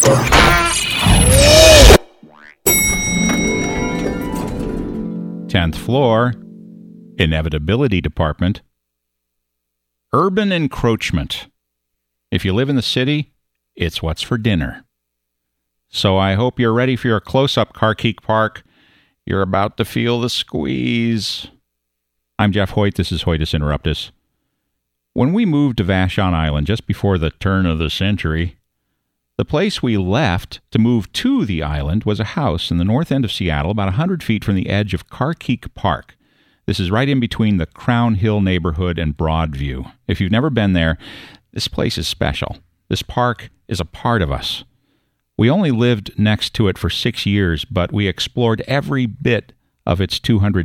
Tenth floor, Inevitability Department. Urban encroachment. If you live in the city, it's what's for dinner. So I hope you're ready for your close-up, Carkeek Park. You're about to feel the squeeze. I'm Jeff Hoyt. This is Hoytus Interruptus. When we moved to Vashon Island just before the turn of the century, the place we left to move to the island was a house in the north end of Seattle, about 100 feet from the edge of Carkeek Park. This is right in between the Crown Hill neighborhood and Broadview. If you've never been there, this place is special. This park is a part of us. We only lived next to it for 6 years, but we explored every bit of its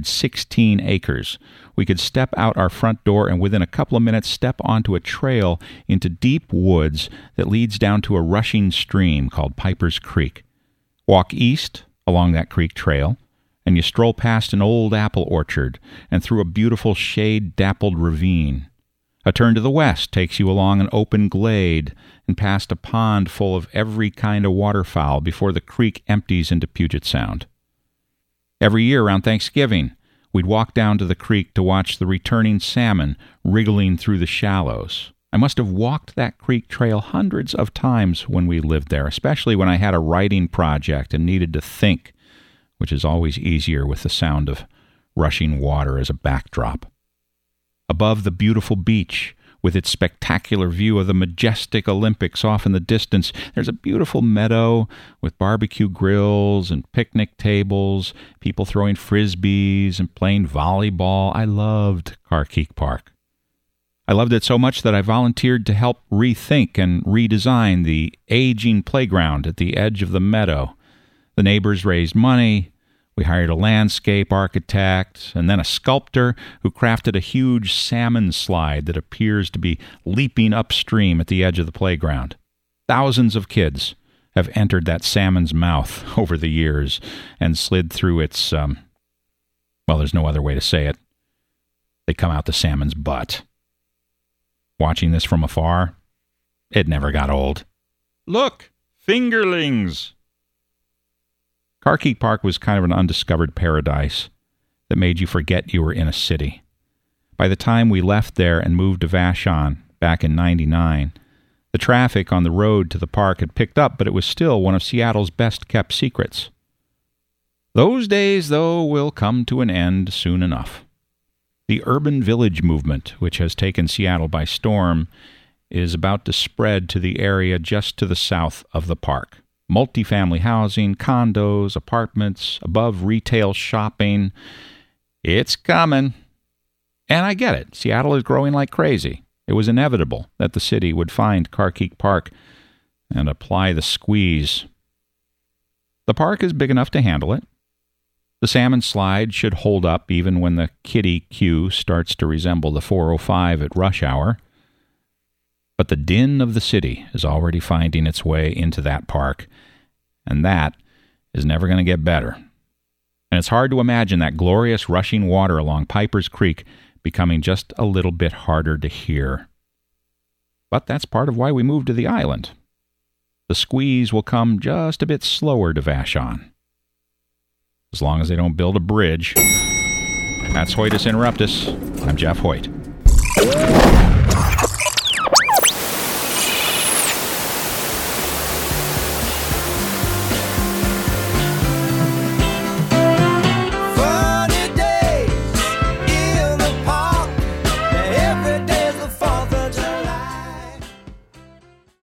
216 acres. We could step out our front door and within a couple of minutes step onto a trail into deep woods that leads down to a rushing stream called Piper's Creek. Walk east along that creek trail, and you stroll past an old apple orchard and through a beautiful shade-dappled ravine. A turn to the west takes you along an open glade and past a pond full of every kind of waterfowl before the creek empties into Puget Sound. Every year around Thanksgiving, we'd walk down to the creek to watch the returning salmon wriggling through the shallows. I must have walked that creek trail hundreds of times when we lived there, especially when I had a writing project and needed to think, which is always easier with the sound of rushing water as a backdrop. Above the beautiful beach, with its spectacular view of the majestic Olympics off in the distance, there's a beautiful meadow with barbecue grills and picnic tables, people throwing frisbees and playing volleyball. I loved Carkeek Park. I loved it so much that I volunteered to help rethink and redesign the aging playground at the edge of the meadow. The neighbors raised money. We hired a landscape architect and then a sculptor who crafted a huge salmon slide that appears to be leaping upstream at the edge of the playground. Thousands of kids have entered that salmon's mouth over the years and slid through its, well, there's no other way to say it. They come out the salmon's butt. Watching this from afar, it never got old. Look, fingerlings! Carkeek Park was kind of an undiscovered paradise that made you forget you were in a city. By the time we left there and moved to Vashon back in '99, the traffic on the road to the park had picked up, but it was still one of Seattle's best-kept secrets. Those days, though, will come to an end soon enough. The urban village movement, which has taken Seattle by storm, is about to spread to the area just to the south of the park. Multifamily housing, condos, apartments, above retail shopping. It's coming. And I get it. Seattle is growing like crazy. It was inevitable that the city would find Carkeek Park and apply the squeeze. The park is big enough to handle it. The salmon slide should hold up even when the kiddie queue starts to resemble the 405 at rush hour. But the din of the city is already finding its way into that park, and that is never going to get better. And it's hard to imagine that glorious rushing water along Piper's Creek becoming just a little bit harder to hear. But that's part of why we moved to the island. The squeeze will come just a bit slower to Vashon. As long as they don't build a bridge. That's Hoytus Interruptus. I'm Jeff Hoyt.